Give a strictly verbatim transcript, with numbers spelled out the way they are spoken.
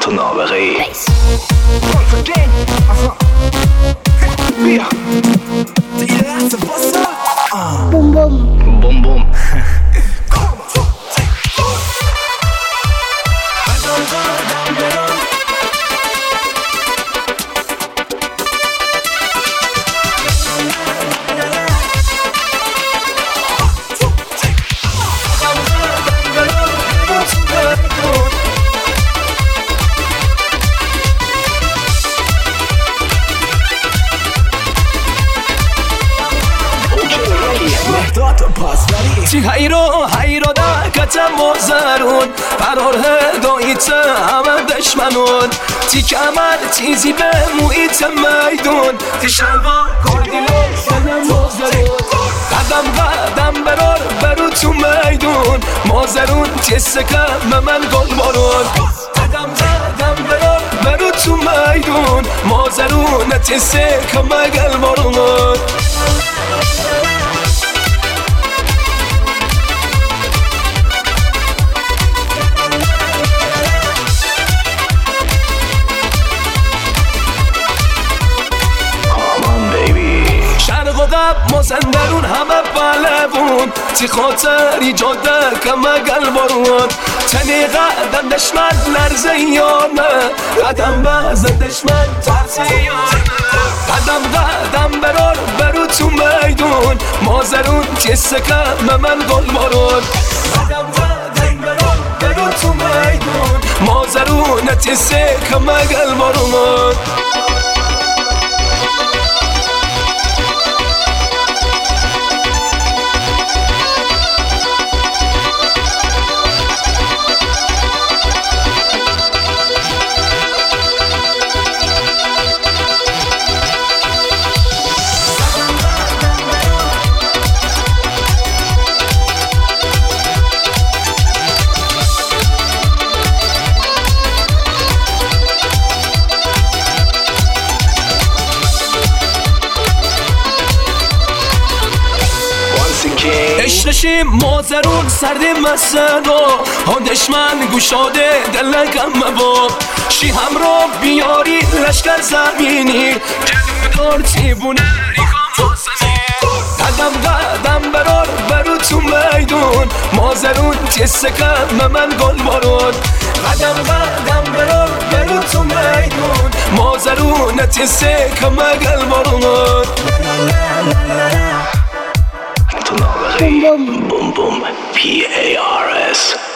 تو نابغه ای. بیا بوم بوم بوم بوم چی هیرو هیرو دا کتم مزرون فرار هدایت همه دشمنون تی کمر چیزی به محیط میدون تی شلوار کردی لشنم مزرون قدم قدم برار برو تو میدون مزرون تی سکم من گل بارون قدم قدم برار برو تو میدون مزرون تی سکم گل بارون مازندرون همه بلبون تی خاطری جاده کمه گلبارون تنی قدم دشمن لرزه یانه قدم بزن دشمن ترزه یانه قدم قدم برار برو تو میدون مازرون تی سکم من گل بارون قدم قدم برار برو تو میدون مازرون تی سکم گل بارون اشنشیم مازرون سردی مسنو ها دشمن گوشاده دلگم مباب شی همراه بیاری لشکر زمینی جلودار تیبونه ریخام حسنی قدم قدم برار برو تو میدون مازرون تی سکم من گل بارون قدم قدم برار برو تو میدون مازرون تی سکم گل بارون تو نابغه ای. بوم بوم پی ای آر اس